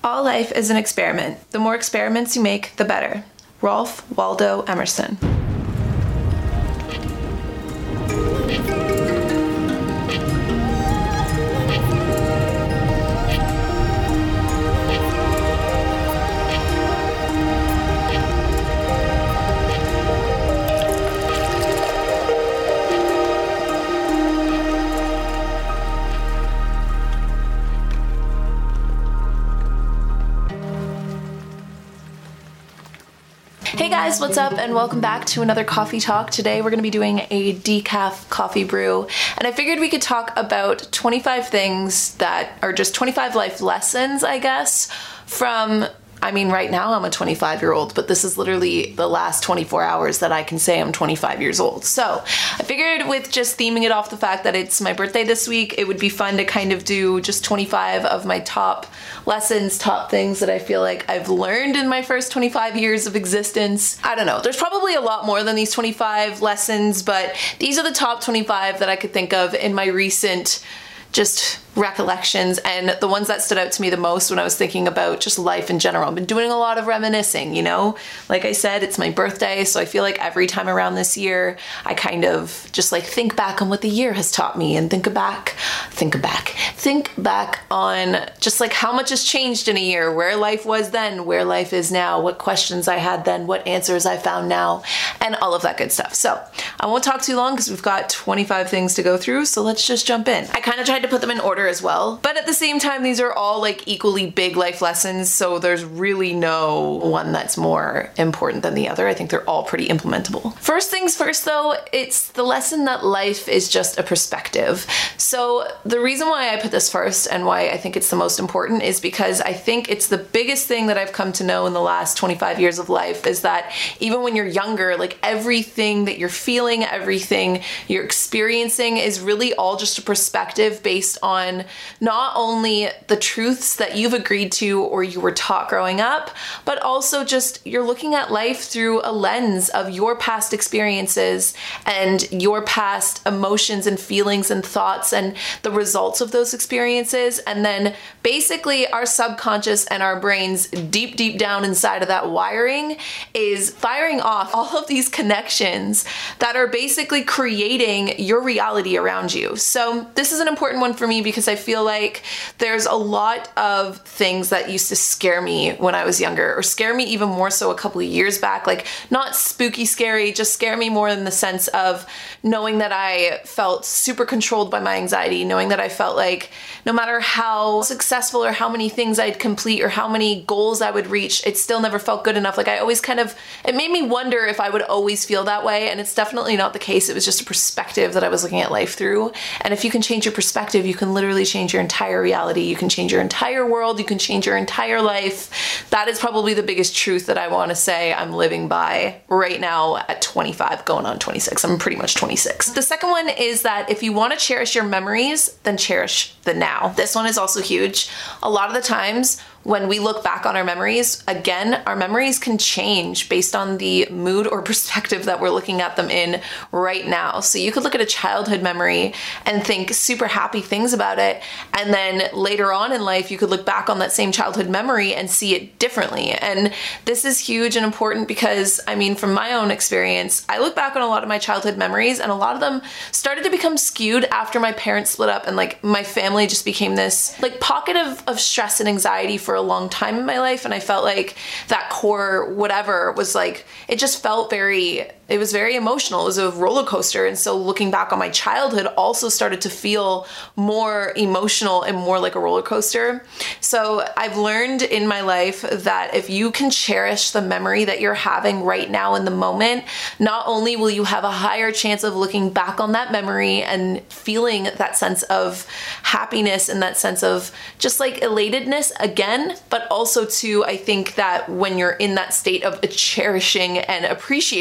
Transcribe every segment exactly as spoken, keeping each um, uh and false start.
All life is an experiment. The more experiments you make, the better. Ralph Waldo Emerson. Hey guys, what's up and welcome back to another coffee talk. Today we're going to be doing a decaf coffee brew, and I figured we could talk about twenty-five things that are just twenty-five life lessons, I guess, from, I mean, right now I'm a twenty-five year old, but this is literally the last twenty-four hours that I can say I'm twenty-five years old. So I figured with just theming it off the fact that it's my birthday this week, it would be fun to kind of do just twenty-five of my top lessons, top things that I feel like I've learned in my first twenty-five years of existence. I don't know, there's probably a lot more than these twenty-five lessons, but these are the top twenty-five that I could think of in my recent just recollections, and the ones that stood out to me the most when I was thinking about just life in general. I've been doing a lot of reminiscing, you know? Like I said, it's my birthday, so I feel like every time around this year, I kind of just like think back on what the year has taught me and think back, think back, think back on just like how much has changed in a year, where life was then, where life is now, what questions I had then, what answers I found now, and all of that good stuff. So I won't talk too long because we've got twenty-five things to go through, so let's just jump in. I kind of tried to put them in order as well, but at the same time these are all like equally big life lessons, so there's really no one that's more important than the other. I think they're all pretty implementable. First things first though, it's the lesson that life is just a perspective. So the reason why I put this first and why I think it's the most important is because I think it's the biggest thing that I've come to know in the last twenty-five years of life, is that even when you're younger, like everything that you're feeling, everything you're experiencing is really all just a perspective based on not only the truths that you've agreed to or you were taught growing up, but also just you're looking at life through a lens of your past experiences and your past emotions and feelings and thoughts and the results of those experiences. And then basically our subconscious and our brains deep, deep down inside of that wiring is firing off all of these connections that are basically creating your reality around you. So this is an important one for me because I feel like there's a lot of things that used to scare me when I was younger, or scare me even more so a couple of years back. Like not spooky scary, just scare me more in the sense of knowing that I felt super controlled by my anxiety, knowing that I felt like no matter how successful or how many things I'd complete or how many goals I would reach, it still never felt good enough. Like I always kind of, it made me wonder if I would always feel that way, and it's definitely not the case. It was just a perspective that I was looking at life through. And if you can change your perspective, you can literally change your entire reality. You can change your entire world. You can change your entire life. That is probably the biggest truth that I want to say I'm living by right now at twenty-five, going on twenty-six. I'm pretty much twenty-six. The second one is that if you want to cherish your memories, then cherish the now. This one is also huge. A lot of the times when we look back on our memories, again, our memories can change based on the mood or perspective that we're looking at them in right now. So you could look at a childhood memory and think super happy things about it, and then later on in life, you could look back on that same childhood memory and see it differently. And this is huge and important because, I mean, from my own experience, I look back on a lot of my childhood memories, and a lot of them started to become skewed after my parents split up, and like my family just became this like pocket of, of stress and anxiety for for a long time in my life. And I felt like that core whatever was like, it just felt very, it was very emotional. It was a roller coaster. And so looking back on my childhood also started to feel more emotional and more like a roller coaster. So I've learned in my life that if you can cherish the memory that you're having right now in the moment, not only will you have a higher chance of looking back on that memory and feeling that sense of happiness and that sense of just like elatedness again, but also too, I think that when you're in that state of cherishing and appreciating the present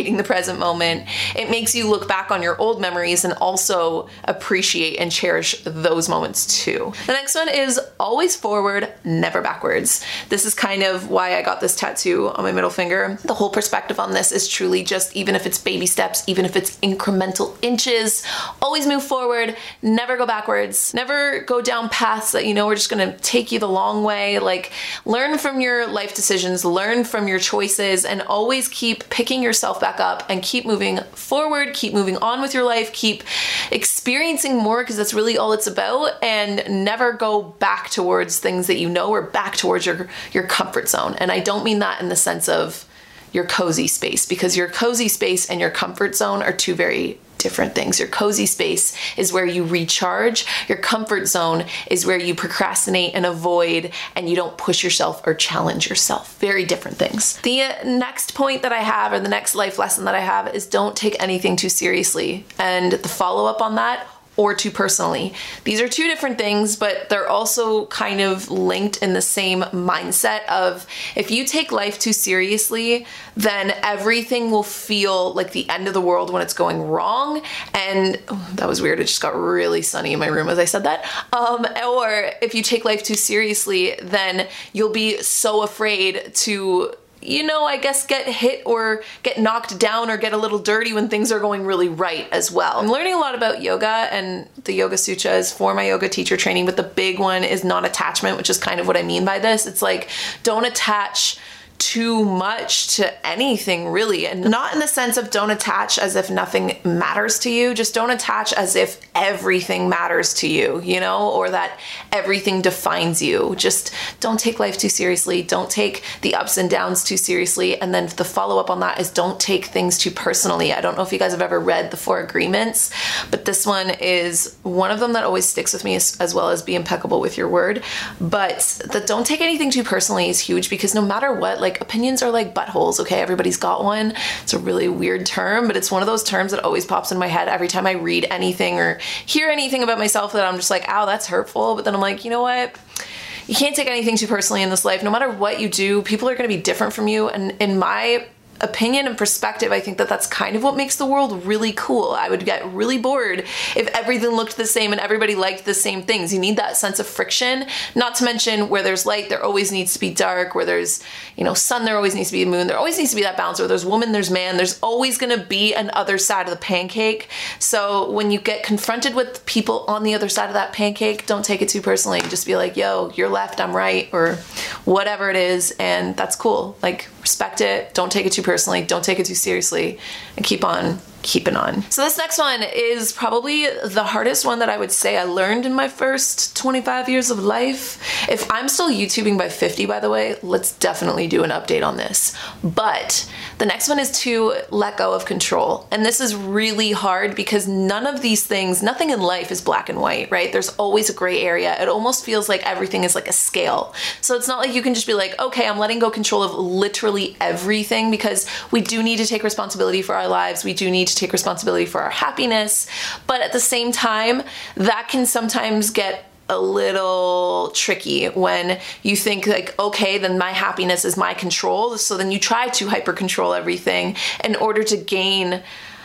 present moment. It makes you look back on your old memories and also appreciate and cherish those moments too. The next one is always forward, never backwards. This is kind of why I got this tattoo on my middle finger. The whole perspective on this is truly just, even if it's baby steps, even if it's incremental inches, always move forward, never go backwards, never go down paths that you know are just gonna take you the long way. Like, learn from your life decisions, learn from your choices, and always keep picking yourself back up and keep moving forward, keep moving on with your life, keep experiencing more, because that's really all it's about, and never go back towards things that you know, or back towards your, your comfort zone. And I don't mean that in the sense of your cozy space, because your cozy space and your comfort zone are two very different things. Your cozy space is where you recharge. Your comfort zone is where you procrastinate and avoid, and you don't push yourself or challenge yourself. Very different things. The next point that I have, or the next life lesson that I have, is don't take anything too seriously. And the follow-up on that, or too personally. These are two different things, but they're also kind of linked in the same mindset of, if you take life too seriously, then everything will feel like the end of the world when it's going wrong. And oh, that was weird. It just got really sunny in my room as I said that. Um, or if you take life too seriously, then you'll be so afraid to, you know, I guess get hit or get knocked down or get a little dirty when things are going really right as well. I'm learning a lot about yoga, and the Yoga Sutras for my yoga teacher training, but the big one is non-attachment, which is kind of what I mean by this. It's like, don't attach too much to anything really, and not in the sense of don't attach as if nothing matters to you, just don't attach as if everything matters to you, you know, or that everything defines you. Just don't take life too seriously, don't take the ups and downs too seriously, and then the follow-up on that is don't take things too personally. I don't know if you guys have ever read The Four Agreements, but this one is one of them that always sticks with me, as, as well as be impeccable with your word. But the don't take anything too personally is huge, because no matter what, like, opinions are like buttholes, okay? Everybody's got one. It's a really weird term, but it's one of those terms that always pops in my head every time I read anything or hear anything about myself that I'm just like, ow, that's hurtful. But then I'm like, you know what? You can't take anything too personally in this life. No matter what you do, people are going to be different from you. And in my opinion and perspective, I think that that's kind of what makes the world really cool. I would get really bored if everything looked the same and everybody liked the same things. You need that sense of friction, not to mention where there's light, there always needs to be dark, where there's, you know, sun, there always needs to be a moon, there always needs to be that balance, where there's woman, there's man, there's always gonna be an other side of the pancake. So when you get confronted with people on the other side of that pancake, don't take it too personally. Just be like, yo, you're left, I'm right, or whatever it is, and that's cool. Like, respect it, don't take it too personally, don't take it too seriously, and keep on keeping on. So this next one is probably the hardest one that I would say I learned in my first twenty-five years of life. If I'm still YouTubing by fifty, by the way, let's definitely do an update on this. But the next one is to let go of control. And this is really hard, because none of these things, nothing in life is black and white, right? There's always a gray area. It almost feels like everything is like a scale. So it's not like you can just be like, okay, I'm letting go control of literally everything, because we do need to take responsibility for our lives. We do need to take responsibility for our happiness. But at the same time, that can sometimes get a little tricky when you think like, okay, then my happiness is my control. So then you try to hyper control everything in order to gain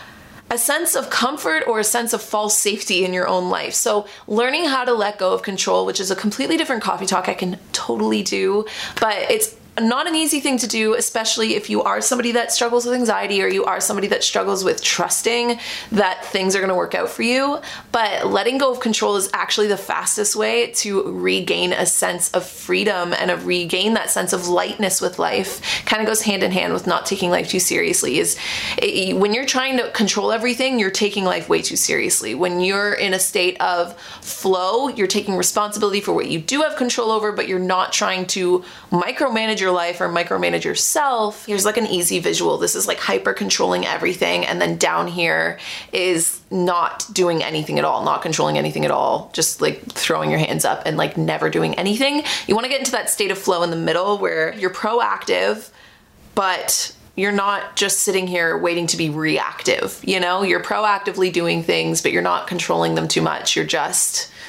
a sense of comfort or a sense of false safety in your own life. So learning how to let go of control, which is a completely different coffee talk I can totally do, but it's not an easy thing to do, especially if you are somebody that struggles with anxiety, or you are somebody that struggles with trusting that things are going to work out for you. But letting go of control is actually the fastest way to regain a sense of freedom and of regain that sense of lightness with life. Kind of goes hand in hand with not taking life too seriously. Is it, when you're trying to control everything, you're taking life way too seriously. When you're in a state of flow, you're taking responsibility for what you do have control over, but you're not trying to micromanage your life or micromanage yourself. Here's like an easy visual. This is like hyper controlling everything, and then down here is not doing anything at all, not controlling anything at all, just like throwing your hands up and like never doing anything. You want to get into that state of flow in the middle where you're proactive, but you're not just sitting here waiting to be reactive. You know, you're proactively doing things, but you're not controlling them too much. You're just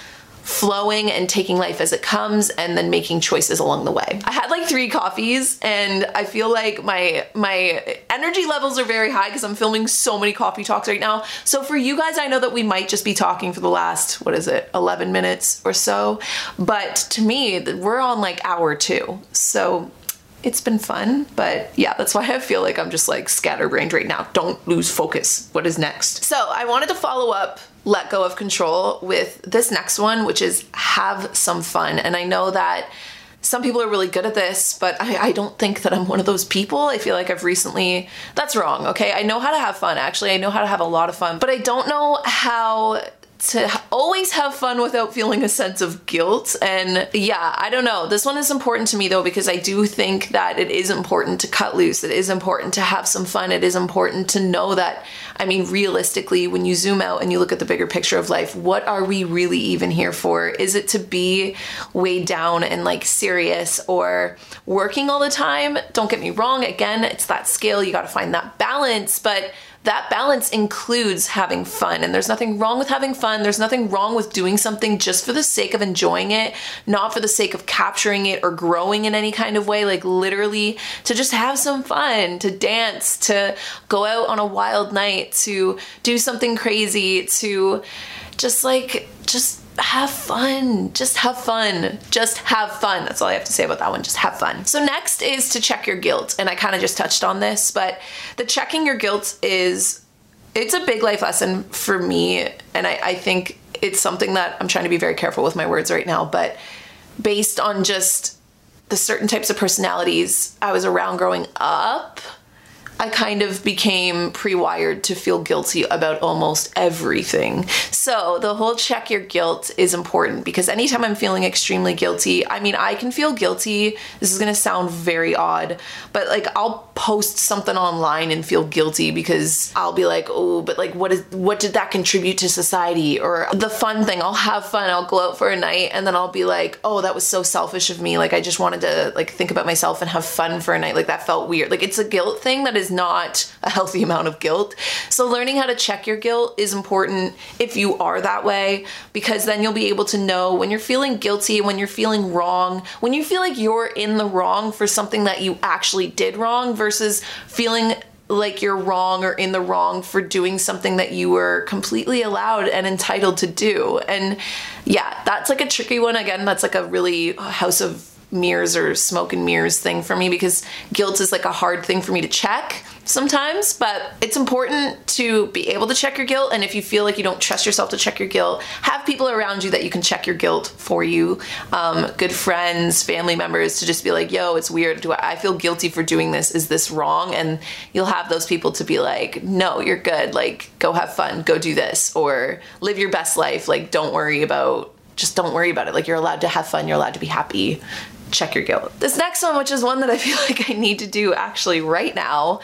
flowing and taking life as it comes and then making choices along the way. I had like three coffees and I feel like my my energy levels are very high because I'm filming so many coffee talks right now. So for you guys, I know that we might just be talking for the last, what is it, eleven minutes or so. But to me, we're on like hour two. So it's been fun, but yeah, that's why I feel like I'm just like scatterbrained right now. Don't lose focus. What is next? So I wanted to follow up let go of control with this next one, which is have some fun. And I know that some people are really good at this, but I, I don't think that I'm one of those people. I feel like I've recently, that's wrong, okay? I know how to have fun, actually. I know how to have a lot of fun, but I don't know how to always have fun without feeling a sense of guilt. And yeah, I don't know. This one is important to me though, because I do think that it is important to cut loose. It is important to have some fun. It is important to know that, I mean, realistically, when you zoom out and you look at the bigger picture of life, what are we really even here for? Is it to be weighed down and like serious or working all the time? Don't get me wrong. Again, it's that scale. You got to find that balance, but that balance includes having fun, and there's nothing wrong with having fun. There's nothing wrong with doing something just for the sake of enjoying it, not for the sake of capturing it or growing in any kind of way, like literally to just have some fun, to dance, to go out on a wild night, to do something crazy, to just like, just have fun. Just have fun. Just have fun. That's all I have to say about that one. Just have fun. So next is to check your guilt. And I kind of just touched on this, but the checking your guilt is, it's a big life lesson for me. And I, I think it's something that I'm trying to be very careful with my words right now, but based on just the certain types of personalities I was around growing up, I kind of became pre-wired to feel guilty about almost everything. So the whole check your guilt is important because anytime I'm feeling extremely guilty, I mean, I can feel guilty. This is going to sound very odd, but like I'll post something online and feel guilty because I'll be like, oh, but like, what is, what did that contribute to society? Or the fun thing, I'll have fun. I'll go out for a night and then I'll be like, oh, that was so selfish of me. Like, I just wanted to like think about myself and have fun for a night. Like that felt weird. Like it's a guilt thing that is not a healthy amount of guilt. So learning how to check your guilt is important if you are that way, because then you'll be able to know when you're feeling guilty, when you're feeling wrong, when you feel like you're in the wrong for something that you actually did wrong versus feeling like you're wrong or in the wrong for doing something that you were completely allowed and entitled to do. And yeah, that's like a tricky one. Again, that's like a really House of Mirrors or smoke and mirrors thing for me, because guilt is like a hard thing for me to check sometimes, but it's important to be able to check your guilt. And if you feel like you don't trust yourself to check your guilt, have people around you that you can check your guilt for you. Um, good friends, family members, to just be like, yo, it's weird. Do I, I feel guilty for doing this? Is this wrong? And you'll have those people to be like, no, you're good. Like, go have fun, go do this, or live your best life. Like, don't worry about, just don't worry about it. Like, you're allowed to have fun. You're allowed to be happy. Check your guilt. This next one, which is one that I feel like I need to do actually right now,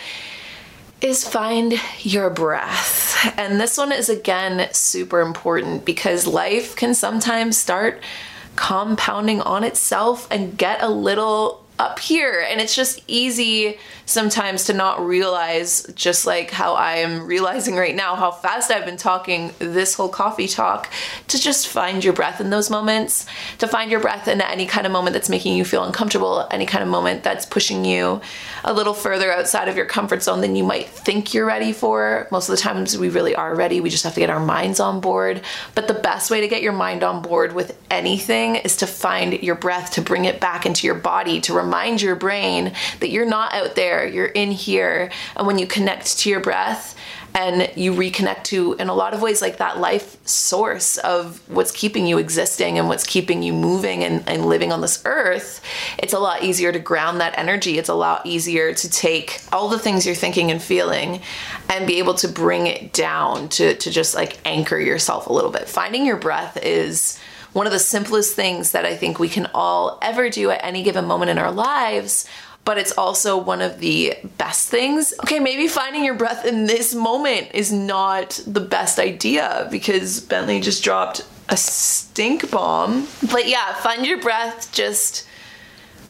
is find your breath. And this one is again super important because life can sometimes start compounding on itself and get a little up here, and it's just easy sometimes to not realize, just like how I am realizing right now how fast I've been talking this whole coffee talk, to just find your breath in those moments, to find your breath in any kind of moment that's making you feel uncomfortable, any kind of moment that's pushing you a little further outside of your comfort zone than you might think you're ready for. Most of the times we really are ready, we just have to get our minds on board. But the best way to get your mind on board with anything is to find your breath, to bring it back into your body, to remind your brain that you're not out there, you're in here. And when you connect to your breath and you reconnect to, in a lot of ways, like that life source of what's keeping you existing and what's keeping you moving and, and living on this earth, it's a lot easier to ground that energy. It's a lot easier to take all the things you're thinking and feeling and be able to bring it down to, to just like anchor yourself a little bit. Finding your breath is one of the simplest things that I think we can all ever do at any given moment in our lives, but it's also one of the best things. Okay, maybe finding your breath in this moment is not the best idea because Bentley just dropped a stink bomb. But yeah, find your breath, just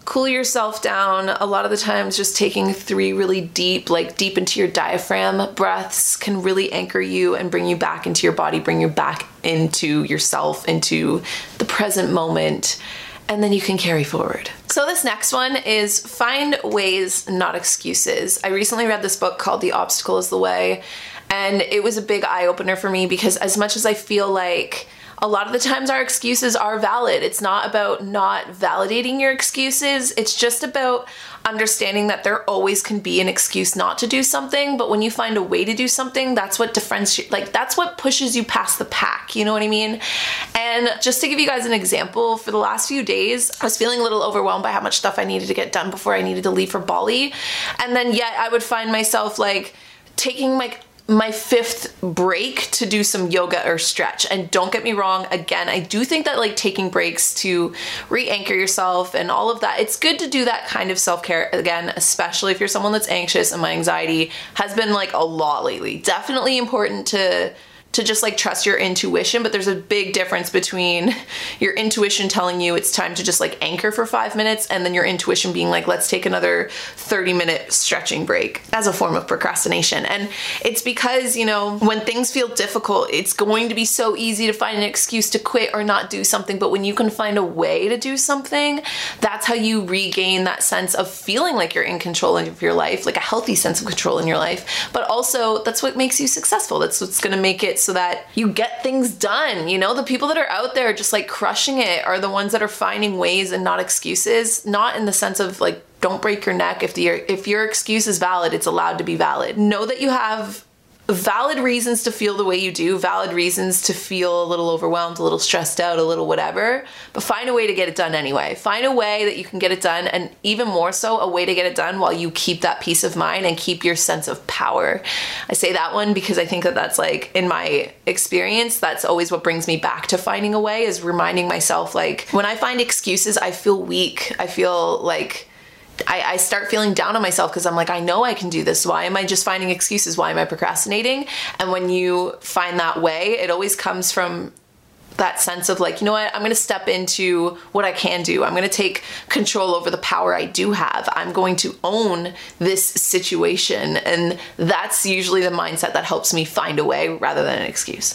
cool yourself down. A lot of the times just taking three really deep, like deep into your diaphragm breaths can really anchor you and bring you back into your body, bring you back into yourself, into the present moment, and then you can carry forward. So this next one is find ways, not excuses. I recently read this book called The Obstacle is the Way, and it was a big eye-opener for me because as much as I feel like a lot of the times our excuses are valid, it's not about not validating your excuses. It's just about understanding that there always can be an excuse not to do something, but when you find a way to do something, that's what differentiates, like that's what pushes you past the pack, you know what I mean? And just to give you guys an example, for the last few days, I was feeling a little overwhelmed by how much stuff I needed to get done before I needed to leave for Bali. And then yet I would find myself like taking like my fifth break to do some yoga or stretch. And don't get me wrong, again, I do think that like taking breaks to re-anchor yourself and all of that, it's good to do that kind of self-care again, especially if you're someone that's anxious, and my anxiety has been like a lot lately. Definitely important to to just like trust your intuition, but there's a big difference between your intuition telling you it's time to just like anchor for five minutes and then your intuition being like, let's take another thirty minute stretching break as a form of procrastination. And it's because, you know, when things feel difficult, it's going to be so easy to find an excuse to quit or not do something. But when you can find a way to do something, that's how you regain that sense of feeling like you're in control of your life, like a healthy sense of control in your life. But also that's what makes you successful. That's what's going to make it so that you get things done. You know, the people that are out there just like crushing it are the ones that are finding ways and not excuses, not in the sense of like, don't break your neck. If the, if your excuse is valid, it's allowed to be valid. Know that you have valid reasons to feel the way you do, valid reasons to feel a little overwhelmed, a little stressed out, a little whatever, but find a way to get it done anyway. Find a way that you can get it done, and even more so, a way to get it done while you keep that peace of mind and keep your sense of power. I say that one because I think that that's like, in my experience, that's always what brings me back to finding a way, is reminding myself, like, when I find excuses, I feel weak. I feel like I, I start feeling down on myself because I'm like, I know I can do this. Why am I just finding excuses? Why am I procrastinating? And when you find that way, it always comes from that sense of like, you know what, I'm going to step into what I can do. I'm going to take control over the power I do have. I'm going to own this situation. And that's usually the mindset that helps me find a way rather than an excuse.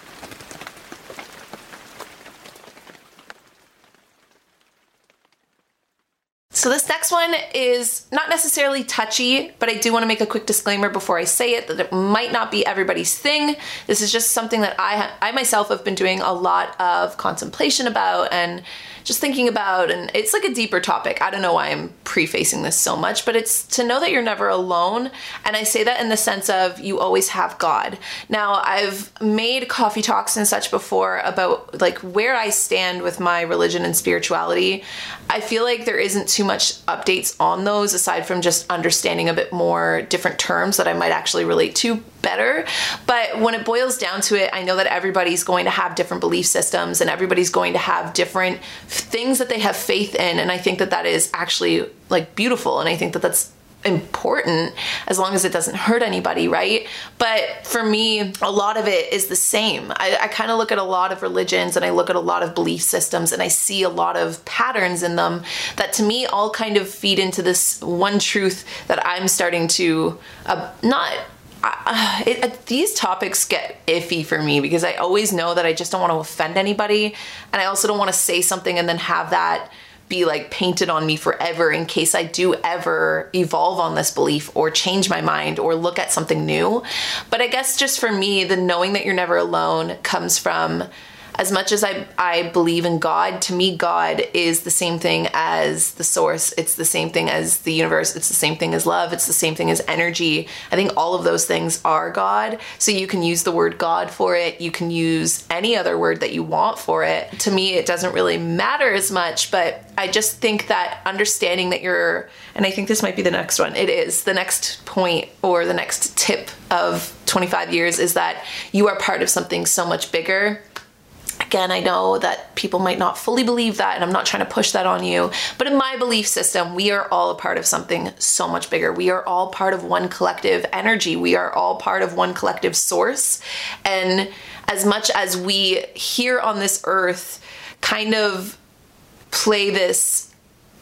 So this next one is not necessarily touchy, but I do want to make a quick disclaimer before I say it that it might not be everybody's thing. This is just something that I, ha- I myself have been doing a lot of contemplation about and just thinking about, and it's like a deeper topic. I don't know why I'm prefacing this so much, but it's to know that you're never alone. And I say that in the sense of you always have God. Now, I've made coffee talks and such before about like where I stand with my religion and spirituality. I feel like there isn't too much updates on those aside from just understanding a bit more different terms that I might actually relate to better. But when it boils down to it, I know that everybody's going to have different belief systems and everybody's going to have different things that they have faith in. And I think that that is actually like beautiful. And I think that that's important as long as it doesn't hurt anybody, right? But for me, a lot of it is the same. I, I kind of look at a lot of religions and I look at a lot of belief systems and I see a lot of patterns in them that to me all kind of feed into this one truth that I'm starting to uh, not Uh, it, uh, these topics get iffy for me because I always know that I just don't want to offend anybody, and I also don't want to say something and then have that be like painted on me forever in case I do ever evolve on this belief or change my mind or look at something new. But I guess just for me, the knowing that you're never alone comes from, as much as I, I believe in God, to me, God is the same thing as the source. It's the same thing as the universe. It's the same thing as love. It's the same thing as energy. I think all of those things are God. So you can use the word God for it. You can use any other word that you want for it. To me, it doesn't really matter as much, but I just think that understanding that you're, and I think this might be the next one. It is the next point or the next tip of twenty-five years is that you are part of something so much bigger. Again, I know that people might not fully believe that, and I'm not trying to push that on you, but in my belief system, we are all a part of something so much bigger. We are all part of one collective energy. We are all part of one collective source. And as much as we here on this earth kind of play this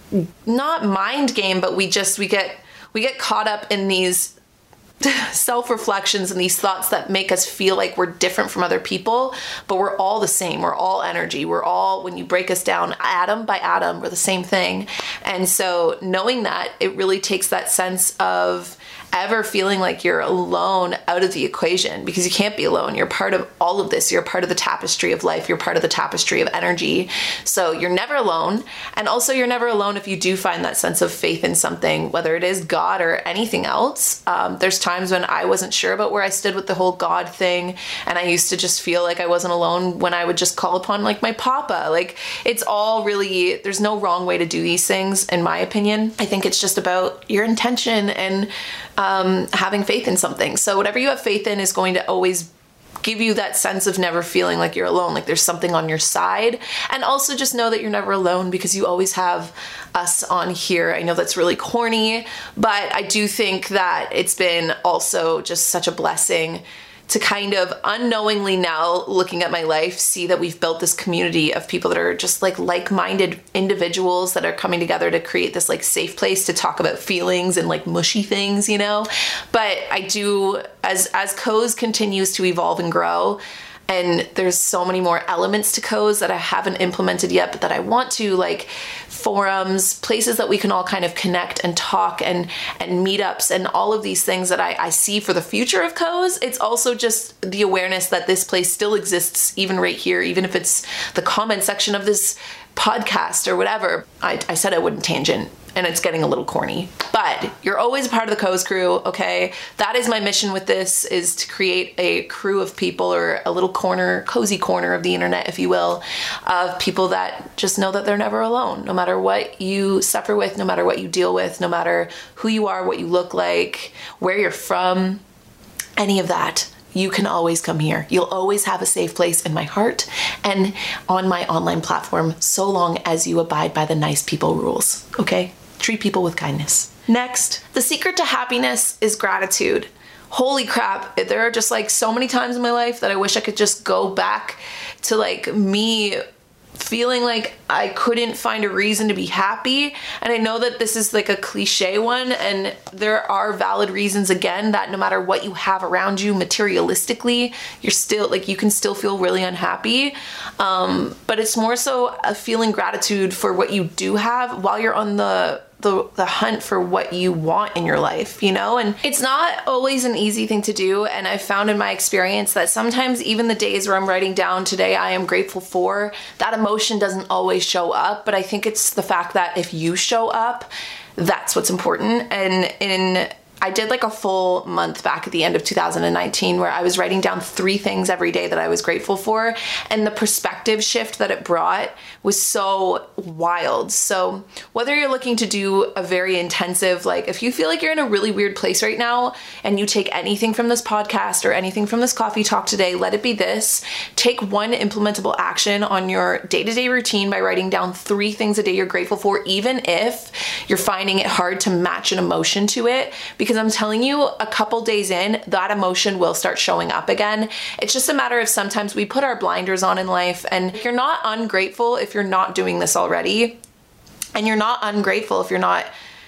not mind game, but we just, we get, we get caught up in these self-reflections and these thoughts that make us feel like we're different from other people, but we're all the same. We're all energy. We're all, when you break us down atom by atom, we're the same thing. And so knowing that, it really takes that sense of ever feeling like you're alone out of the equation, because you can't be alone. You're part of all of this. You're part of the tapestry of life. You're part of the tapestry of energy. So you're never alone. And also you're never alone if you do find that sense of faith in something, whether it is God or anything else. Um, there's times when I wasn't sure about where I stood with the whole God thing. And I used to just feel like I wasn't alone when I would just call upon like my papa. Like, it's all really, there's no wrong way to do these things, in my opinion. I think it's just about your intention and Um, having faith in something. So whatever you have faith in is going to always give you that sense of never feeling like you're alone, like there's something on your side. And also just know that you're never alone, because you always have us on here. I know that's really corny, but I do think that it's been also just such a blessing to kind of unknowingly now, looking at my life, see that we've built this community of people that are just like like-minded individuals that are coming together to create this like safe place to talk about feelings and like mushy things, you know? But I do, as, as Co's continues to evolve and grow, and there's so many more elements to Co's that I haven't implemented yet, but that I want to, like forums, places that we can all kind of connect and talk, and and meetups and all of these things that I, I see for the future of Co's. It's also just the awareness that this place still exists, even right here, even if it's the comment section of this podcast or whatever. I, I said I wouldn't tangent, and it's getting a little corny, but you're always a part of the Co's crew, okay? That is my mission with this, is to create a crew of people, or a little corner, cozy corner of the internet, if you will, of people that just know that they're never alone, no matter what you suffer with, no matter what you deal with, no matter who you are, what you look like, where you're from, any of that. You can always come here. You'll always have a safe place in my heart and on my online platform, so long as you abide by the nice people rules, okay? Treat people with kindness. Next, the secret to happiness is gratitude. Holy crap, there are just like so many times in my life that I wish I could just go back to like me feeling like I couldn't find a reason to be happy. And I know that this is like a cliche one, and there are valid reasons, again, that no matter what you have around you materialistically, you're still like, you can still feel really unhappy. Um, but it's more so a feeling gratitude for what you do have while you're on the The, the hunt for what you want in your life, you know? And it's not always an easy thing to do. And I've found in my experience that sometimes even the days where I'm writing down today I am grateful for, that emotion doesn't always show up. But I think it's the fact that if you show up, that's what's important. And in I did like a full month back at the end of two thousand nineteen where I was writing down three things every day that I was grateful for, and the perspective shift that it brought was so wild. So whether you're looking to do a very intensive, like if you feel like you're in a really weird place right now and you take anything from this podcast or anything from this coffee talk today, let it be this. Take one implementable action on your day-to-day routine by writing down three things a day you're grateful for, even if you're finding it hard to match an emotion to it, because I'm telling you, a couple days in, that emotion will start showing up again. It's just a matter of sometimes we put our blinders on in life, and you're not ungrateful if you're not doing this already. And you're not ungrateful if you're not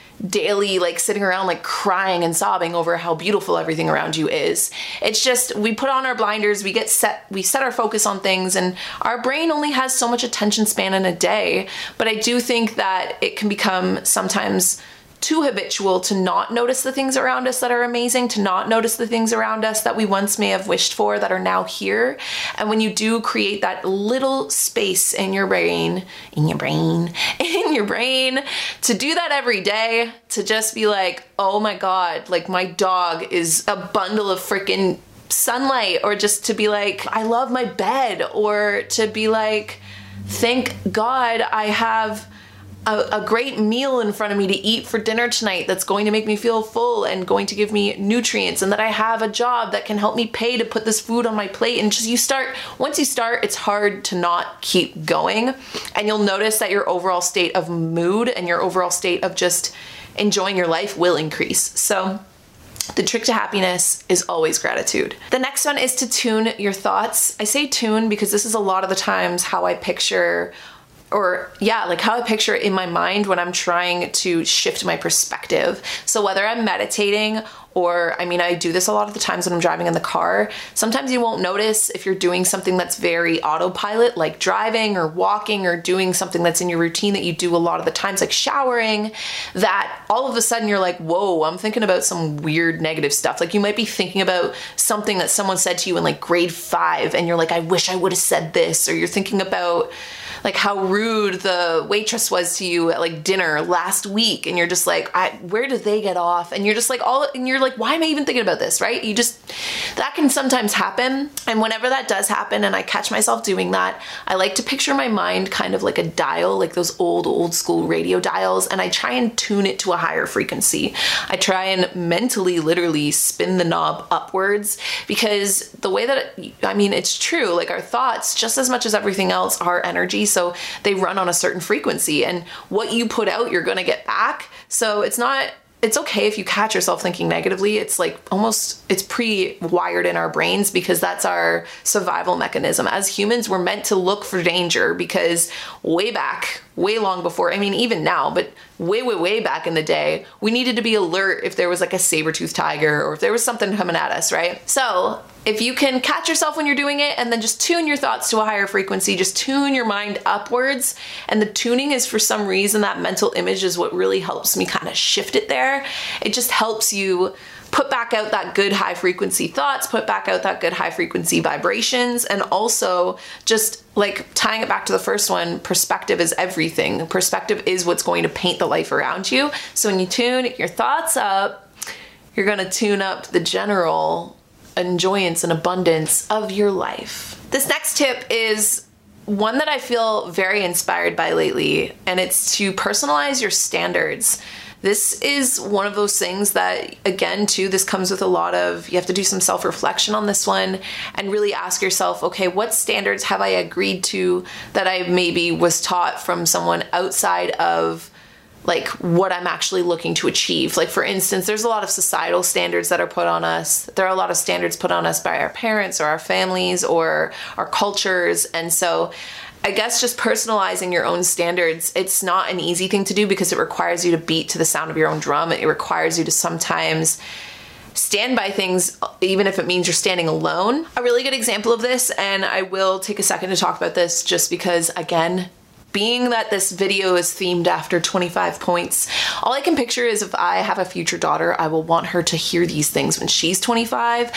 daily like sitting around like crying and sobbing over how beautiful everything around you is. It's just we put on our blinders, we get set, we set our focus on things, and our brain only has so much attention span in a day. But I do think that it can become sometimes too habitual to not notice the things around us that are amazing, to not notice the things around us that we once may have wished for that are now here. And when you do create that little space in your brain, in your brain, in your brain, to do that every day, to just be like, oh my God, like my dog is a bundle of freaking sunlight, or just to be like, I love my bed, or to be like, thank God I have A, a great meal in front of me to eat for dinner tonight that's going to make me feel full and going to give me nutrients, and that I have a job that can help me pay to put this food on my plate. And just you start, once you start, it's hard to not keep going, and you'll notice that your overall state of mood and your overall state of just enjoying your life will increase. So the trick to happiness is always gratitude. The next one is to tune your thoughts. I say tune because this is a lot of the times how I picture or yeah, like how I picture it in my mind when I'm trying to shift my perspective. So whether I'm meditating or, I mean, I do this a lot of the times when I'm driving in the car. Sometimes you won't notice if you're doing something that's very autopilot, like driving or walking or doing something that's in your routine that you do a lot of the times, like showering, that all of a sudden you're like, whoa, I'm thinking about some weird negative stuff. Like you might be thinking about something that someone said to you in like grade five and you're like, I wish I would have said this. Or you're thinking about like how rude the waitress was to you at like dinner last week. And you're just like, I, where did they get off? And you're just like, all, and you're like, why am I even thinking about this? Right? You just, that can sometimes happen. And whenever that does happen and I catch myself doing that, I like to picture my mind kind of like a dial, like those old, old school radio dials. And I try and tune it to a higher frequency. I try and mentally, literally spin the knob upwards, because the way that, it, I mean, it's true, like our thoughts, just as much as everything else, are energy. So they run on a certain frequency, and what you put out, you're going to get back. So it's not, it's okay if you catch yourself thinking negatively. It's like almost, it's pre-wired in our brains, because that's our survival mechanism. As humans, we're meant to look for danger, because way back, way long before, I mean, even now, but way, way, way back in the day, we needed to be alert if there was like a saber-toothed tiger or if there was something coming at us, right? So if you can catch yourself when you're doing it and then just tune your thoughts to a higher frequency, just tune your mind upwards. And the tuning is, for some reason, that mental image is what really helps me kind of shift it there. It just helps you put back out that good high frequency thoughts, put back out that good high frequency vibrations, and also just like tying it back to the first one, perspective is everything. Perspective is what's going to paint the life around you. So when you tune your thoughts up, you're going to tune up the general enjoyance and abundance of your life. This next tip is one that I feel very inspired by lately, and it's to personalize your standards. This is one of those things that, again, too, this comes with a lot of, you have to do some self-reflection on this one and really ask yourself, okay, what standards have I agreed to that I maybe was taught from someone outside of like what I'm actually looking to achieve. Like, for instance, there's a lot of societal standards that are put on us. There are a lot of standards put on us by our parents or our families or our cultures. And so I guess just personalizing your own standards, it's not an easy thing to do because it requires you to beat to the sound of your own drum. It requires you to sometimes stand by things, even if it means you're standing alone. A really good example of this, and I will take a second to talk about this just because, again, being that this video is themed after twenty-five points, all I can picture is if I have a future daughter, I will want her to hear these things when she's twenty-five.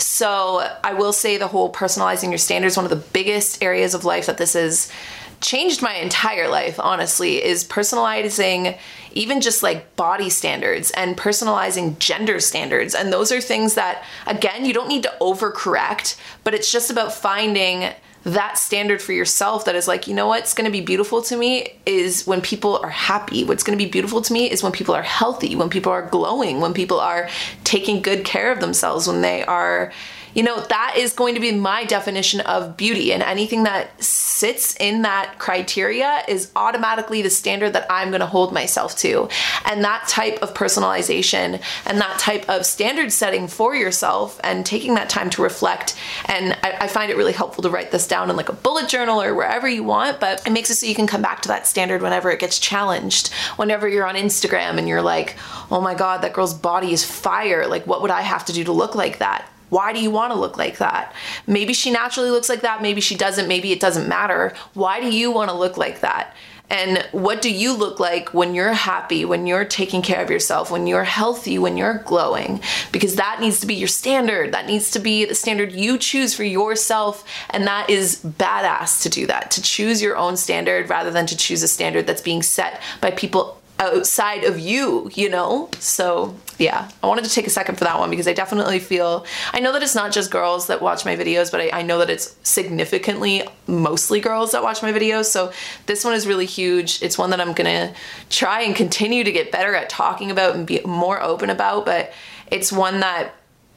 So I will say the whole personalizing your standards, one of the biggest areas of life that this has changed my entire life, honestly, is personalizing even just like body standards and personalizing gender standards. And those are things that, again, you don't need to overcorrect, but it's just about finding that standard for yourself that is like, you know what's going to be beautiful to me is when people are happy. What's going to be beautiful to me is when people are healthy, when people are glowing, when people are taking good care of themselves, when they are, you know, that is going to be my definition of beauty. And anything that sits in that criteria is automatically the standard that I'm going to hold myself to. And that type of personalization and that type of standard setting for yourself and taking that time to reflect. And I, I find it really helpful to write this down in like a bullet journal or wherever you want, but it makes it so you can come back to that standard whenever it gets challenged. Whenever you're on Instagram and you're like, oh my God, that girl's body is fire. Like, what would I have to do to look like that? Why do you want to look like that? Maybe she naturally looks like that. Maybe she doesn't. Maybe it doesn't matter. Why do you want to look like that? And what do you look like when you're happy, when you're taking care of yourself, when you're healthy, when you're glowing? Because that needs to be your standard. That needs to be the standard you choose for yourself. And that is badass to do that, to choose your own standard rather than to choose a standard that's being set by people outside of you, you know? So yeah, I wanted to take a second for that one because I definitely feel, I know that it's not just girls that watch my videos, but I, I know that it's significantly mostly girls that watch my videos. So this one is really huge. It's one that I'm gonna try and continue to get better at talking about and be more open about, but it's one that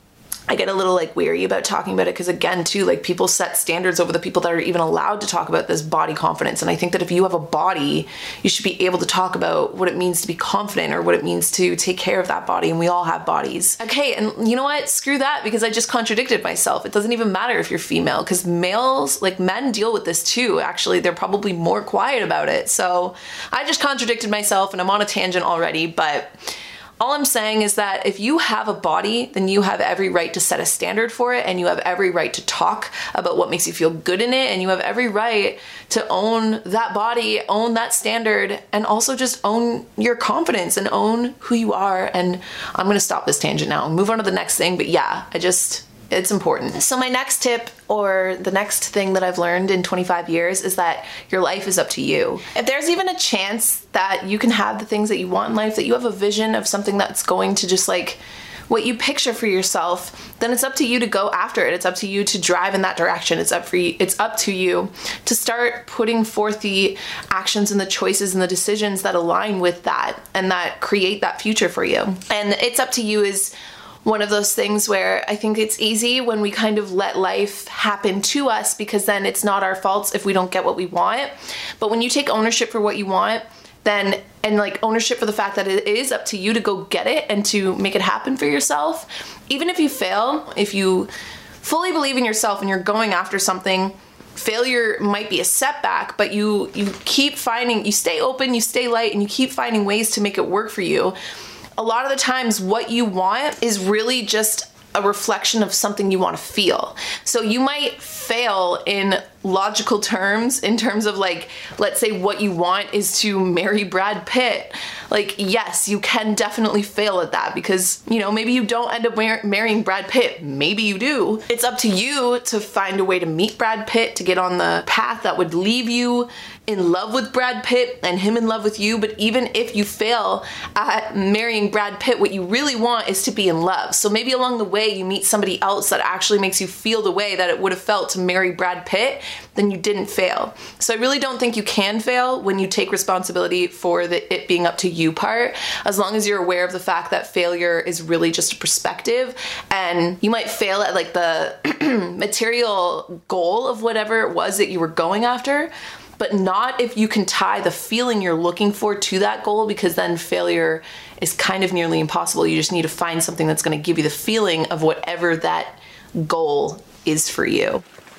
I get a little like weary about talking about it because again too, like people set standards over the people that are even allowed to talk about this body confidence. And I think that if you have a body, you should be able to talk about what it means to be confident or what it means to take care of that body. And we all have bodies. Okay, and you know what? Screw that, because I just contradicted myself. It doesn't even matter if you're female, because males, like men, deal with this too. Actually, they're probably more quiet about it. So I just contradicted myself and I'm on a tangent already, but all I'm saying is that if you have a body, then you have every right to set a standard for it, and you have every right to talk about what makes you feel good in it, and you have every right to own that body, own that standard, and also just own your confidence and own who you are. And I'm gonna stop this tangent now and move on to the next thing, but yeah, I just, it's important. So my next tip, or the next thing that I've learned in twenty-five years, is that your life is up to you. If there's even a chance that you can have the things that you want in life, that you have a vision of something that's going to just like what you picture for yourself, then it's up to you to go after it. It's up to you to drive in that direction. It's up for you, it's up to you to start putting forth the actions and the choices and the decisions that align with that and that create that future for you. And it's up to you is one of those things where I think it's easy when we kind of let life happen to us, because then it's not our faults if we don't get what we want. But when you take ownership for what you want, then, and like ownership for the fact that it is up to you to go get it and to make it happen for yourself, even if you fail, if you fully believe in yourself and you're going after something, failure might be a setback, but you, you keep finding, you stay open, you stay light, and you keep finding ways to make it work for you. A lot of the times what you want is really just a reflection of something you want to feel. So you might fail in logical terms, in terms of like, let's say what you want is to marry Brad Pitt. Like, yes, you can definitely fail at that because, you know, maybe you don't end up mar- marrying Brad Pitt. Maybe you do. It's up to you to find a way to meet Brad Pitt, to get on the path that would leave you in love with Brad Pitt and him in love with you. But even if you fail at marrying Brad Pitt, what you really want is to be in love. So maybe along the way you meet somebody else that actually makes you feel the way that it would have felt to marry Brad Pitt, then you didn't fail. So I really don't think you can fail when you take responsibility for the it being up to you part, as long as you're aware of the fact that failure is really just a perspective, and you might fail at like the material goal of whatever it was that you were going after, but not if you can tie the feeling you're looking for to that goal, because then failure is kind of nearly impossible. You just need to find something that's going to give you the feeling of whatever that goal is for you.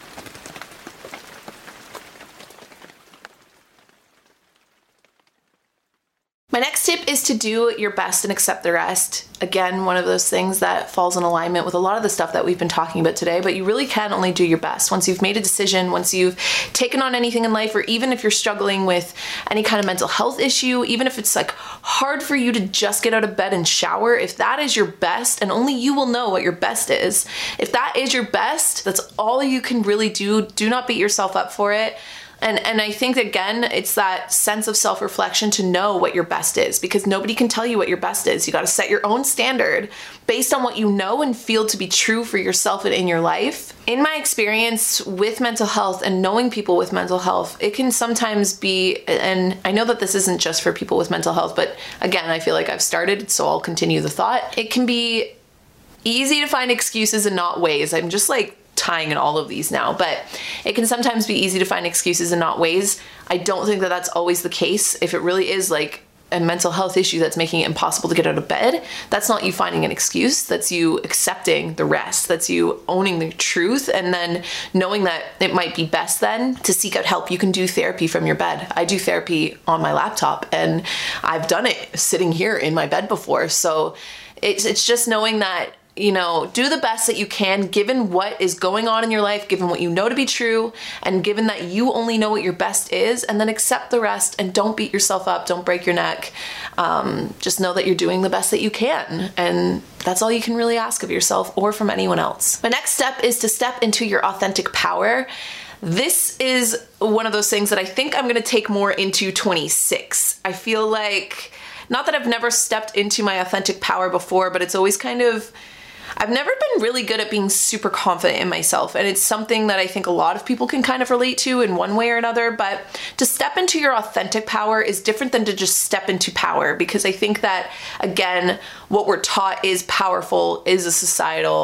My next tip is to do your best and accept the rest. Again, one of those things that falls in alignment with a lot of the stuff that we've been talking about today, but you really can only do your best. Once you've made a decision, once you've taken on anything in life, or even if you're struggling with any kind of mental health issue, even if it's like hard for you to just get out of bed and shower, if that is your best, and only you will know what your best is, if that is your best, that's all you can really do. Do not beat yourself up for it. And and I think, again, it's that sense of self-reflection to know what your best is, because nobody can tell you what your best is. You got to set your own standard based on what you know and feel to be true for yourself and in your life. In my experience with mental health and knowing people with mental health, it can sometimes be, and I know that this isn't just for people with mental health, but again, I feel like I've started, so I'll continue the thought. It can be easy to find excuses and not ways. I'm just like tying in all of these now, but it can sometimes be easy to find excuses and not ways. I don't think that that's always the case. If it really is like a mental health issue that's making it impossible to get out of bed, that's not you finding an excuse. That's you accepting the rest. That's you owning the truth, and then knowing that it might be best then to seek out help. You can do therapy from your bed. I do therapy on my laptop, and I've done it sitting here in my bed before. So it's it's just knowing that, you know, do the best that you can given what is going on in your life, given what you know to be true, and given that you only know what your best is, and then accept the rest and don't beat yourself up, don't break your neck. Um, just know that you're doing the best that you can, and that's all you can really ask of yourself or from anyone else. My next step is to step into your authentic power. This is one of those things that I think I'm going to take more into twenty-six. I feel like, not that I've never stepped into my authentic power before, but it's always kind of, I've never been really good at being super confident in myself, and it's something that I think a lot of people can kind of relate to in one way or another. But to step into your authentic power is different than to just step into power, because I think that, again, what we're taught is powerful is a societal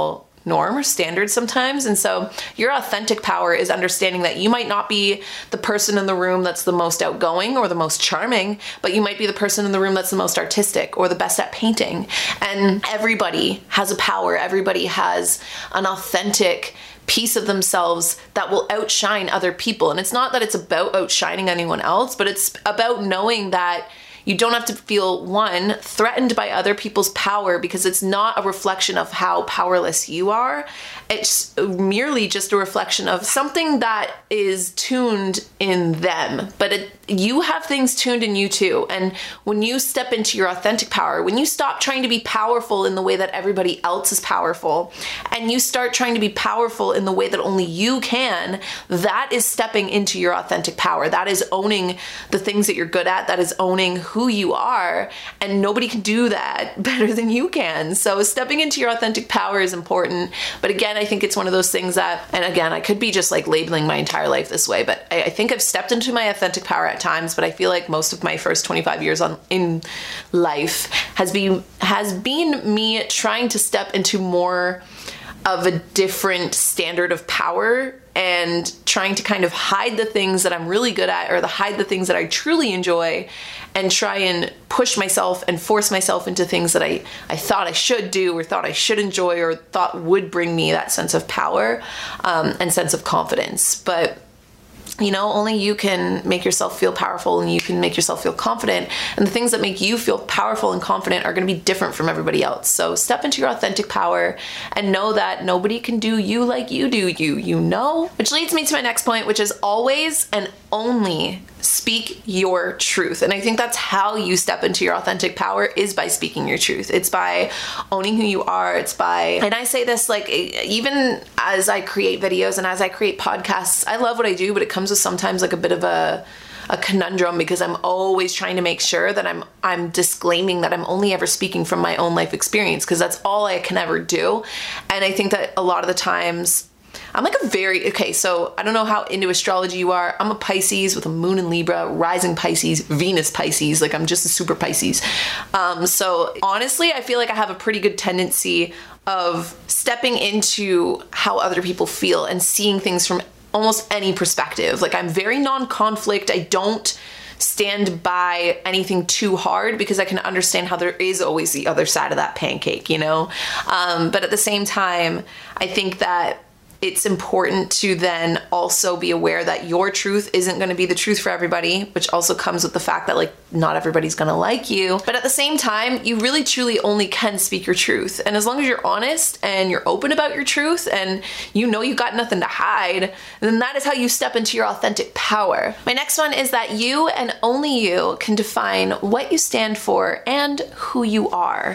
norm or standard sometimes. And so your authentic power is understanding that you might not be the person in the room that's the most outgoing or the most charming, but you might be the person in the room that's the most artistic or the best at painting. And everybody has a power. Everybody has an authentic piece of themselves that will outshine other people. And it's not that it's about outshining anyone else, but it's about knowing that you don't have to feel, one, threatened by other people's power, because it's not a reflection of how powerless you are. It's merely just a reflection of something that is tuned in them. But it, you have things tuned in you too. And when you step into your authentic power, when you stop trying to be powerful in the way that everybody else is powerful, and you start trying to be powerful in the way that only you can, that is stepping into your authentic power. That is owning the things that you're good at. That is owning who you are, and nobody can do that better than you can. So stepping into your authentic power is important. But again, I think it's one of those things that, and again, I could be just like labeling my entire life this way, but I, I think I've stepped into my authentic power at times, but I feel like most of my first twenty-five years on in life has been has been me trying to step into more of a different standard of power and trying to kind of hide the things that I'm really good at, or the hide the things that I truly enjoy, and try and push myself and force myself into things that I, I thought I should do, or thought I should enjoy, or thought would bring me that sense of power um, and sense of confidence. But you know, only you can make yourself feel powerful, and you can make yourself feel confident. And the things that make you feel powerful and confident are going to be different from everybody else. So step into your authentic power and know that nobody can do you like you do you, you know? Which leads me to my next point, which is always and only speak your truth. And I think that's how you step into your authentic power, is by speaking your truth. It's by owning who you are. It's by, and I say this like, even as I create videos and as I create podcasts, I love what I do, but it comes with sometimes like a bit of a a conundrum, because I'm always trying to make sure that I'm I'm disclaiming that I'm only ever speaking from my own life experience, because that's all I can ever do. And I think that a lot of the times I'm like a very, okay, so I don't know how into astrology you are. I'm a Pisces with a moon in Libra, rising Pisces, Venus Pisces. Like, I'm just a super Pisces. Um, so honestly, I feel like I have a pretty good tendency of stepping into how other people feel and seeing things from almost any perspective. Like, I'm very non-conflict. I don't stand by anything too hard, because I can understand how there is always the other side of that pancake, you know? Um, but at the same time, I think that it's important to then also be aware that your truth isn't going to be the truth for everybody, which also comes with the fact that like not everybody's going to like you. But at the same time, you really truly only can speak your truth. And as long as you're honest and you're open about your truth and you know you got nothing to hide, then that is how you step into your authentic power. My next one is that you and only you can define what you stand for and who you are.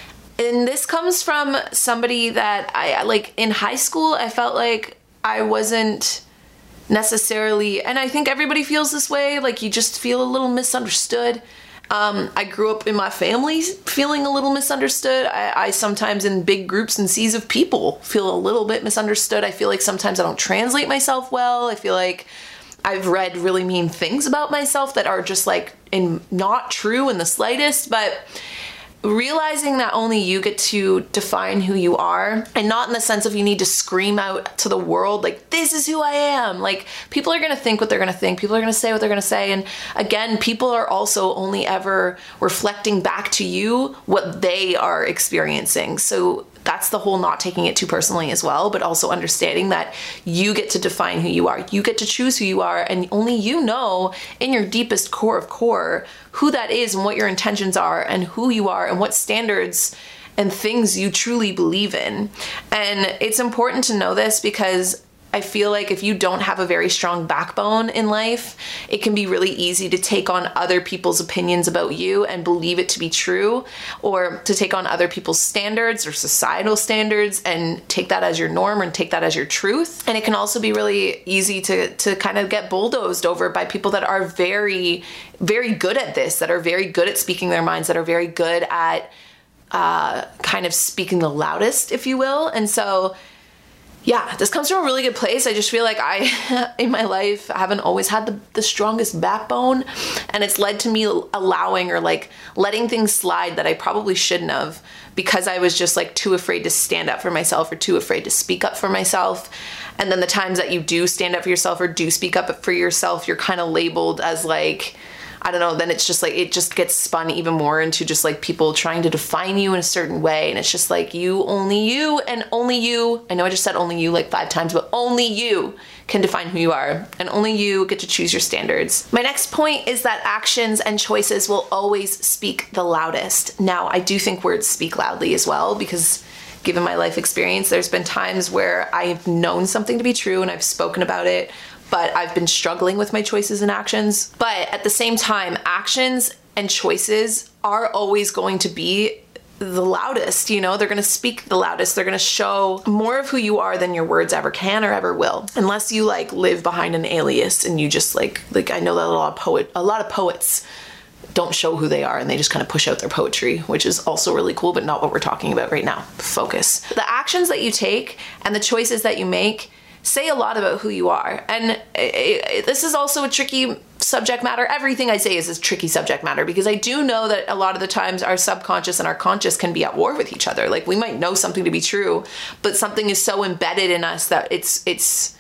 And this comes from somebody that I, like in high school, I felt like I wasn't necessarily, and I think everybody feels this way, like you just feel a little misunderstood. Um, I grew up in my family feeling a little misunderstood. I, I sometimes in big groups and seas of people feel a little bit misunderstood. I feel like sometimes I don't translate myself well. I feel like I've read really mean things about myself that are just like in not true in the slightest, but realizing that only you get to define who you are, and not in the sense of you need to scream out to the world like, this is who I am. Like, people are going to think what they're going to think. People are going to say what they're going to say. And again, people are also only ever reflecting back to you what they are experiencing. So that's the whole not taking it too personally as well, but also understanding that you get to define who you are. You get to choose who you are, and only you know in your deepest core of core who that is and what your intentions are and who you are and what standards and things you truly believe in. And it's important to know this, because I feel like if you don't have a very strong backbone in life, it can be really easy to take on other people's opinions about you and believe it to be true, or to take on other people's standards or societal standards and take that as your norm and take that as your truth. And it can also be really easy to, to kind of get bulldozed over by people that are very, very good at this, that are very good at speaking their minds, that are very good at uh, kind of speaking the loudest, if you will. And so yeah, this comes from a really good place. I just feel like I, in my life, haven't always had the, the strongest backbone, and it's led to me allowing or like letting things slide that I probably shouldn't have, because I was just like too afraid to stand up for myself or too afraid to speak up for myself. And then the times that you do stand up for yourself or do speak up for yourself, you're kind of labeled as like, I don't know, then it's just like, it just gets spun even more into just like people trying to define you in a certain way. And it's just like, you, only you, and only you. I know I just said only you like five times, but only you can define who you are, and only you get to choose your standards. My next point is that actions and choices will always speak the loudest. Now, I do think words speak loudly as well, because given my life experience, there's been times where I've known something to be true and I've spoken about it, but I've been struggling with my choices and actions. But at the same time, actions and choices are always going to be the loudest, you know, they're going to speak the loudest. They're going to show more of who you are than your words ever can or ever will. Unless you like live behind an alias and you just like, like I know that a lot of poet, a lot of poets don't show who they are and they just kind of push out their poetry, which is also really cool, but not what we're talking about right now. Focus. The actions that you take and the choices that you make say a lot about who you are. And it, it, this is also a tricky subject matter. Everything I say is a tricky subject matter, because I do know that a lot of the times our subconscious and our conscious can be at war with each other. Like, we might know something to be true, but something is so embedded in us that it's it's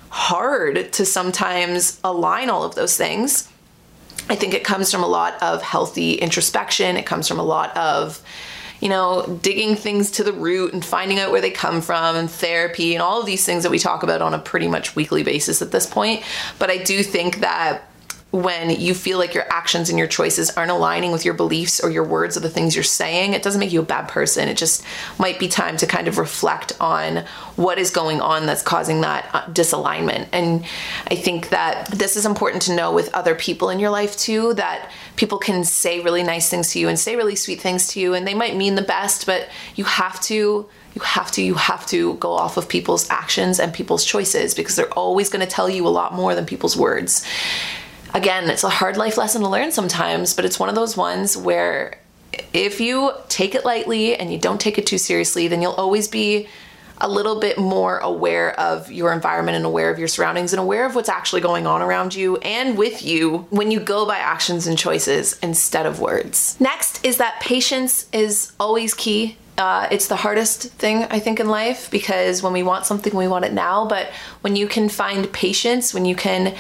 hard to sometimes align all of those things. I think it comes from a lot of healthy introspection. It comes from a lot of, you know, digging things to the root and finding out where they come from, and therapy and all of these things that we talk about on a pretty much weekly basis at this point. But I do think that when you feel like your actions and your choices aren't aligning with your beliefs or your words or the things you're saying, it doesn't make you a bad person. It just might be time to kind of reflect on what is going on that's causing that uh, disalignment. And I think that this is important to know with other people in your life too, that people can say really nice things to you and say really sweet things to you, and they might mean the best, but you have to You have to, you have to go off of people's actions and people's choices, because they're always going to tell you a lot more than people's words. Again, it's a hard life lesson to learn sometimes, but it's one of those ones where if you take it lightly and you don't take it too seriously, then you'll always be a little bit more aware of your environment and aware of your surroundings and aware of what's actually going on around you and with you when you go by actions and choices instead of words. Next is that patience is always key. Uh, it's the hardest thing, I think, in life, because when we want something, we want it now. But when you can find patience, when you can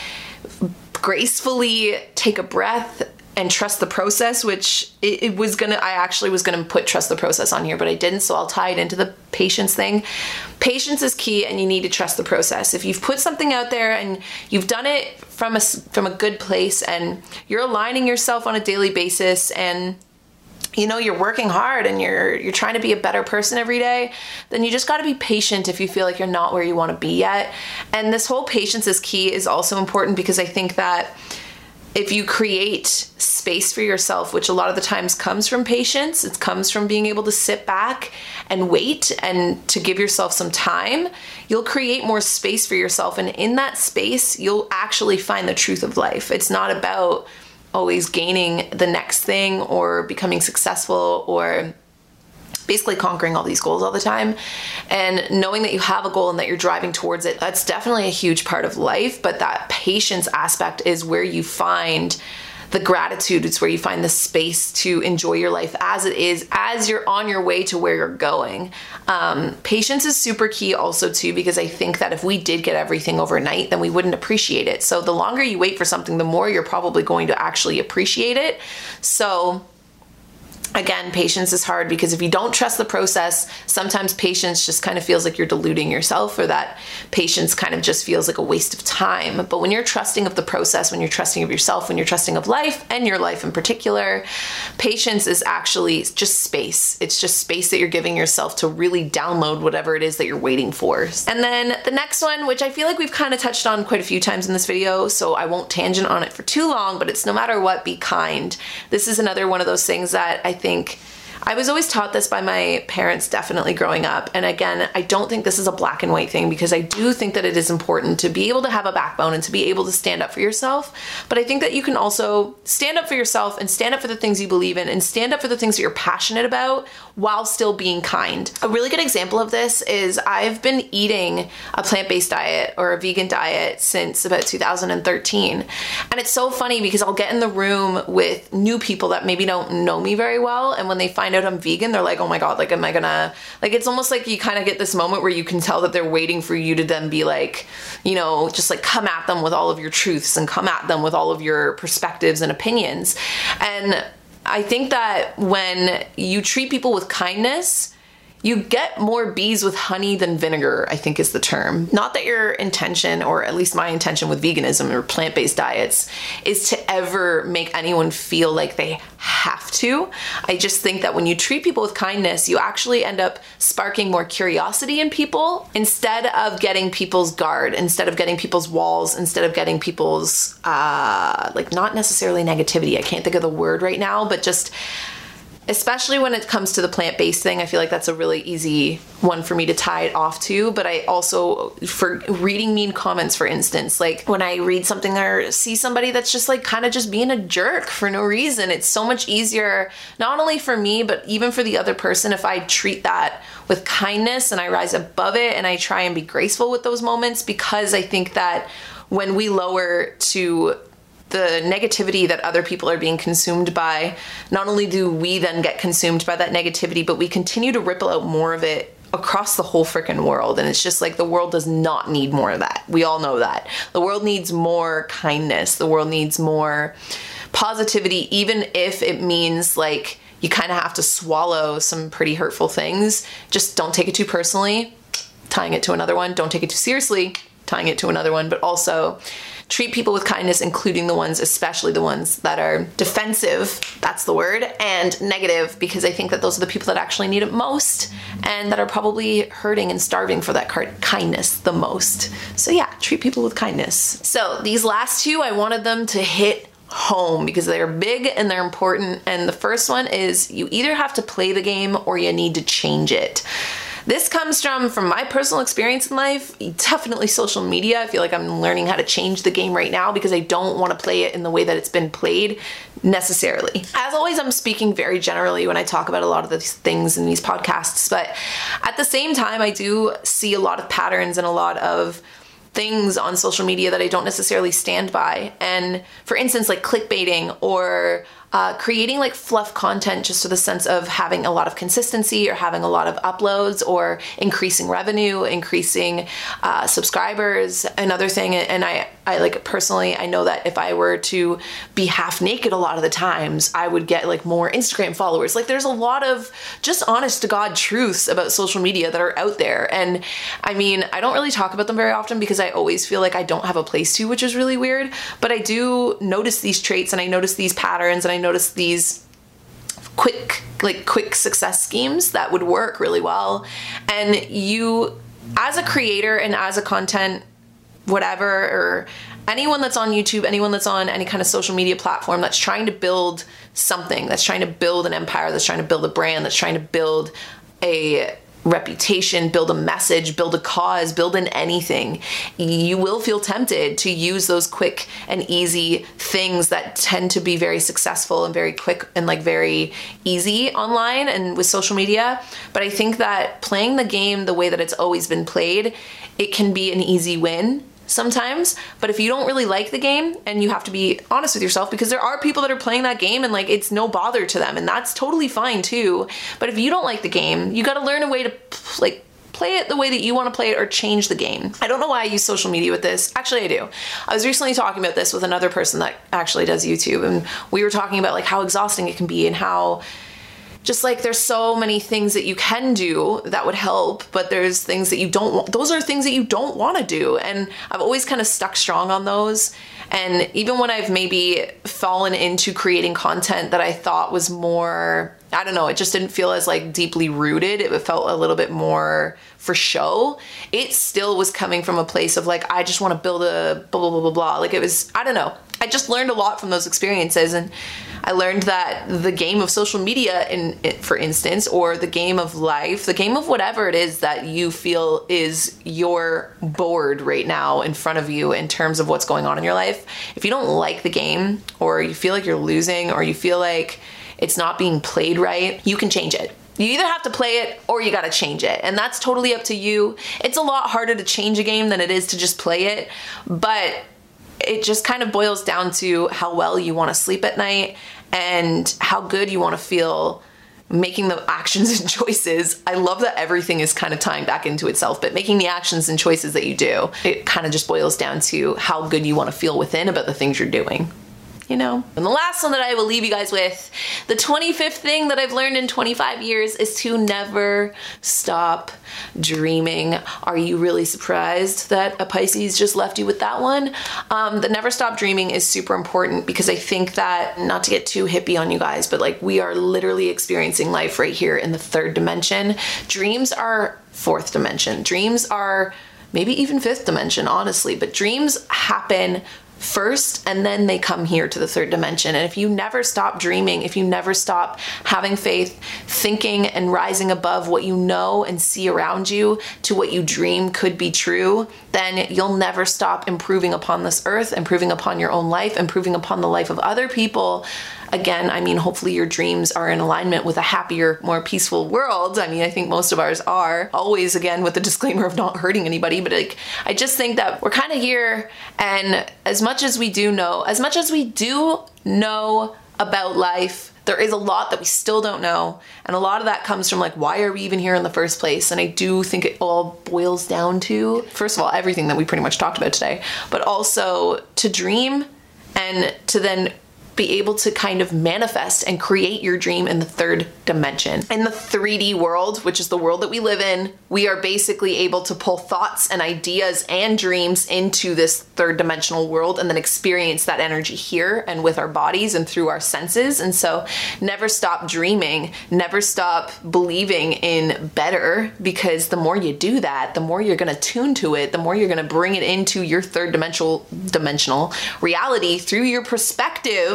gracefully take a breath and trust the process, which it, it was gonna, I actually was gonna put trust the process on here, but I didn't, so I'll tie it into the patience thing. Patience is key, and you need to trust the process. If you've put something out there and you've done it from a, from a good place, and you're aligning yourself on a daily basis, and you know, you're working hard and you're you're trying to be a better person every day, then you just got to be patient if you feel like you're not where you want to be yet. And this whole patience is key is also important, because I think that if you create space for yourself, which a lot of the times comes from patience, it comes from being able to sit back and wait and to give yourself some time, you'll create more space for yourself. And in that space, you'll actually find the truth of life. It's not about always gaining the next thing or becoming successful or basically conquering all these goals all the time. And knowing that you have a goal and that you're driving towards it, that's definitely a huge part of life. But that patience aspect is where you find the gratitude. It's where you find the space to enjoy your life as it is, as you're on your way to where you're going. Um, patience is super key also too, because I think that if we did get everything overnight, then we wouldn't appreciate it. So the longer you wait for something, the more you're probably going to actually appreciate it. So again, patience is hard, because if you don't trust the process, sometimes patience just kind of feels like you're deluding yourself, or that patience kind of just feels like a waste of time. But when you're trusting of the process, when you're trusting of yourself, when you're trusting of life, and your life in particular, patience is actually just space. It's just space that you're giving yourself to really download whatever it is that you're waiting for. And then the next one, which I feel like we've kind of touched on quite a few times in this video, so I won't tangent on it for too long, but it's no matter what, be kind. This is another one of those things that I think I was always taught this by my parents, definitely growing up. And again, I don't think this is a black and white thing, because I do think that it is important to be able to have a backbone and to be able to stand up for yourself. But I think that you can also stand up for yourself and stand up for the things you believe in and stand up for the things that you're passionate about while still being kind. A really good example of this is I've been eating a plant-based diet or a vegan diet since about two thousand thirteen. And it's so funny because I'll get in the room with new people that maybe don't know me very well, and when they find out I'm vegan, they're like, oh my God, like, am I gonna, like, it's almost like you kind of get this moment where you can tell that they're waiting for you to then be like, you know, just like come at them with all of your truths and come at them with all of your perspectives and opinions. And I think that when you treat people with kindness, you get more bees with honey than vinegar, I think is the term. Not that your intention, or at least my intention with veganism or plant-based diets, is to ever make anyone feel like they have to. I just think that when you treat people with kindness, you actually end up sparking more curiosity in people instead of getting people's guard, instead of getting people's walls, instead of getting people's, uh, like not necessarily negativity. I can't think of the word right now, but just especially when it comes to the plant-based thing, I feel like that's a really easy one for me to tie it off to. But I also, for reading mean comments, for instance, like when I read something or see somebody that's just like kind of just being a jerk for no reason, it's so much easier, not only for me, but even for the other person, if I treat that with kindness and I rise above it and I try and be graceful with those moments, because I think that when we lower to the negativity that other people are being consumed by, not only do we then get consumed by that negativity, but we continue to ripple out more of it across the whole freaking world. And it's just like the world does not need more of that. We all know that. The world needs more kindness. The world needs more positivity, even if it means like you kind of have to swallow some pretty hurtful things. Just don't take it too personally, tying it to another one. Don't take it too seriously, tying it to another one. But also treat people with kindness, including the ones, especially the ones that are defensive, that's the word, and negative, because I think that those are the people that actually need it most and that are probably hurting and starving for that kindness the most. So yeah, treat people with kindness. So these last two, I wanted them to hit home because they're big and they're important. And the first one is you either have to play the game or you need to change it. This comes from, from my personal experience in life, definitely social media. I feel like I'm learning how to change the game right now because I don't want to play it in the way that it's been played necessarily. As always, I'm speaking very generally when I talk about a lot of these things in these podcasts, but at the same time, I do see a lot of patterns and a lot of things on social media that I don't necessarily stand by. And for instance, like clickbaiting or Uh, creating like fluff content just for the sense of having a lot of consistency or having a lot of uploads or increasing revenue, increasing uh, subscribers. Another thing, and I, I like personally, I know that if I were to be half naked a lot of the times, I would get like more Instagram followers. Like there's a lot of just honest to God truths about social media that are out there. And I mean, I don't really talk about them very often because I always feel like I don't have a place to, which is really weird. But I do notice these traits and I notice these patterns and I notice these quick, like quick success schemes that would work really well. And you, as a creator and as a content, whatever, or anyone that's on YouTube, anyone that's on any kind of social media platform that's trying to build something, that's trying to build an empire, that's trying to build a brand, that's trying to build a reputation, build a message, build a cause, build an anything, you will feel tempted to use those quick and easy things that tend to be very successful and very quick and like very easy online and with social media. But I think that playing the game the way that it's always been played, it can be an easy win sometimes. But if you don't really like the game, and you have to be honest with yourself, because there are people that are playing that game and like it's no bother to them, and that's totally fine too. But if you don't like the game, you got to learn a way to like play it the way that you want to play it or change the game. I don't know why I use social media with this. Actually, I do. I was recently talking about this with another person that actually does YouTube, and we were talking about like how exhausting it can be and how just like there's so many things that you can do that would help, but there's things that you don't want. Those are things that you don't want to do. And I've always kind of stuck strong on those. And even when I've maybe fallen into creating content that I thought was more, I don't know, it just didn't feel as like deeply rooted. It felt a little bit more for show. It still was coming from a place of like, I just want to build a blah, blah, blah, blah, blah. Like it was, I don't know. I just learned a lot from those experiences, and I learned that the game of social media, in for instance, or the game of life, the game of whatever it is that you feel is your board right now in front of you in terms of what's going on in your life, if you don't like the game, or you feel like you're losing, or you feel like it's not being played right, you can change it. You either have to play it or you gotta change it, and that's totally up to you. It's a lot harder to change a game than it is to just play it, but it just kind of boils down to how well you want to sleep at night and how good you want to feel making the actions and choices. I love that everything is kind of tying back into itself, but making the actions and choices that you do, it kind of just boils down to how good you want to feel within about the things you're doing. You know? And the last one that I will leave you guys with, the twenty-fifth thing that I've learned in twenty-five years is to never stop dreaming. Are you really surprised that a Pisces just left you with that one? Um, the never stop dreaming is super important, because I think that, not to get too hippie on you guys, but like, we are literally experiencing life right here in the third dimension. Dreams are fourth dimension. Dreams are maybe even fifth dimension, honestly, but dreams happen first, and then they come here to the third dimension. And if you never stop dreaming, if you never stop having faith, thinking and rising above what you know and see around you to what you dream could be true, then you'll never stop improving upon this earth, improving upon your own life, improving upon the life of other people. Again, I mean, hopefully your dreams are in alignment with a happier, more peaceful world. I mean, I think most of ours are. Always, again, with the disclaimer of not hurting anybody, but like, I just think that we're kind of here, and as much as we do know, as much as we do know about life, there is a lot that we still don't know, and a lot of that comes from like, why are we even here in the first place? And I do think it all boils down to, first of all, everything that we pretty much talked about today, but also to dream and to then be able to kind of manifest and create your dream in the third dimension. In the three D world, which is the world that we live in, we are basically able to pull thoughts and ideas and dreams into this third dimensional world and then experience that energy here and with our bodies and through our senses. And so never stop dreaming, never stop believing in better, because the more you do that, the more you're gonna tune to it, the more you're gonna bring it into your third dimensional dimensional reality through your perspective.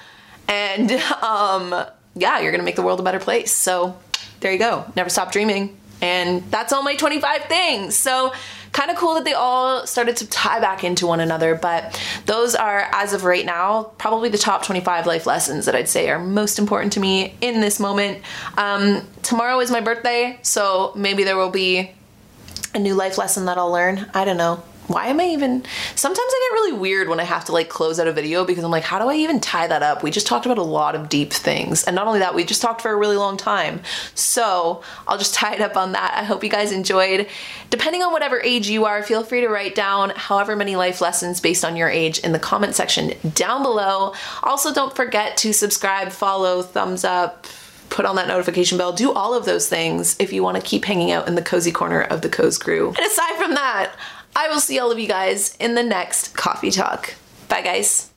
And um, yeah, you're gonna make the world a better place. So there you go, never stop dreaming. And that's all my twenty-five things. So kind of cool that they all started to tie back into one another, but those are, as of right now, probably the top twenty-five life lessons that I'd say are most important to me in this moment. Um, tomorrow is my birthday, so maybe there will be a new life lesson that I'll learn. I don't know. Why am I even, sometimes I get really weird when I have to like close out a video, because I'm like, how do I even tie that up? We just talked about a lot of deep things. And not only that, we just talked for a really long time. So I'll just tie it up on that. I hope you guys enjoyed. Depending on whatever age you are, feel free to write down however many life lessons based on your age in the comment section down below. Also, don't forget to subscribe, follow, thumbs up, put on that notification bell, do all of those things if you want to keep hanging out in the cozy corner of the Coz Crew. And aside from that, I will see all of you guys in the next coffee talk. Bye guys.